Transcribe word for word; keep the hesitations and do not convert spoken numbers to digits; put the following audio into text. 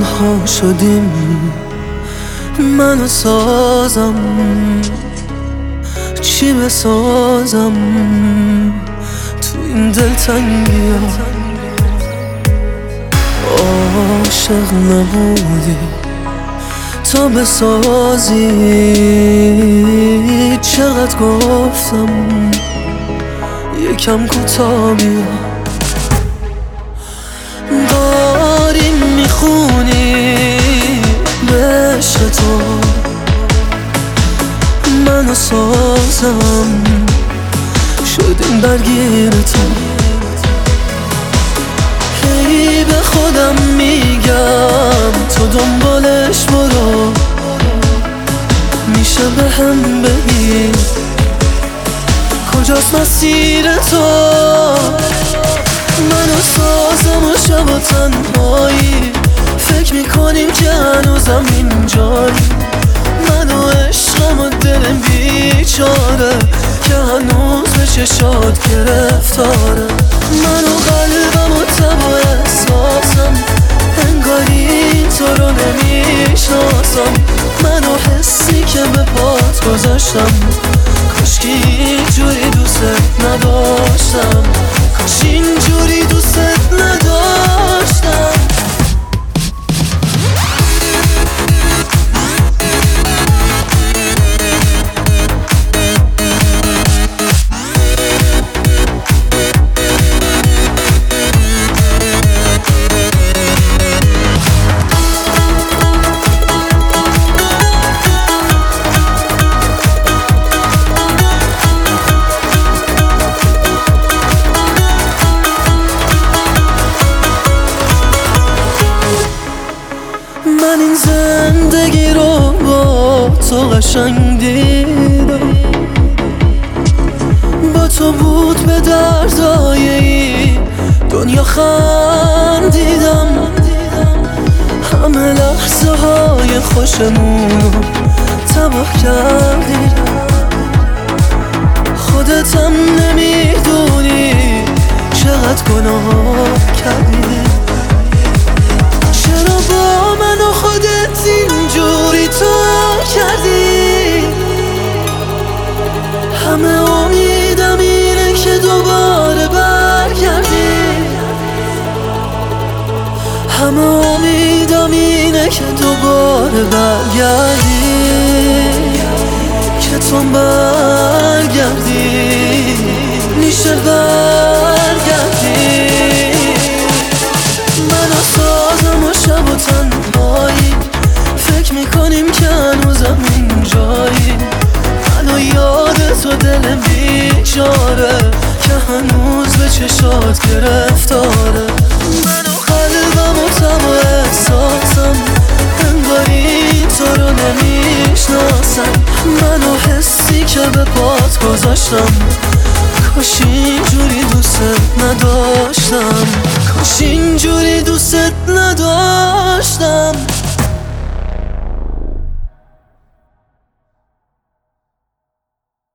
تنها شدیم، منو سازم چی بسازم تو این دلتنگی ها. عاشق نبودی تا بسازی، چقدر گفتم یکم کوتاه بیا. داری میخونی به عشق تو، منو سازم شدیم درگیر تو. هی به خودم میگم تو دنبالش برو، میشه به هم بگی کجاست مسیر تو. منو سازم و شب و تنهایی فکر میکنیم که هنوزم اینجایی. منو عشقم و دلم بیچاره که هنوز به چشات گرفتاره. منو قلبم و تب و احساسم انگاری تو رو نمیشناسم. منو حسی که به پات گذاشتم، کاش که اینجوری دوست نداشتم، کاش اینجوری دوست نداشتم. من این زندگی رو با تو قشنگ دیدم، با تو بود به دردای دنیا خندیدم. همه لحظه های خوشمون رو تباه کردی، خودت هم نمیدونی چقدر گناه کردی. چرا با من و خودت اینجوری تو کردی؟ همه امیدم اینه که دوباره برگردی، همه امیدم اینه که دوباره برگردی، که تو برگردی، میشه برگردی. منو سازم و شب و تنهایی فکر میکنیم که هنوزم اینجایی. منو یاد تو دلم بیچاره که هنوز به چشات گرفتاره. منو قلبم و تب و احساسم انگاری تو رو نمیشناسم. منو حسی که به پات گذاشتم، کاش اینجوری دوست نداشتم، کاش اینجوری دوست نداشتم.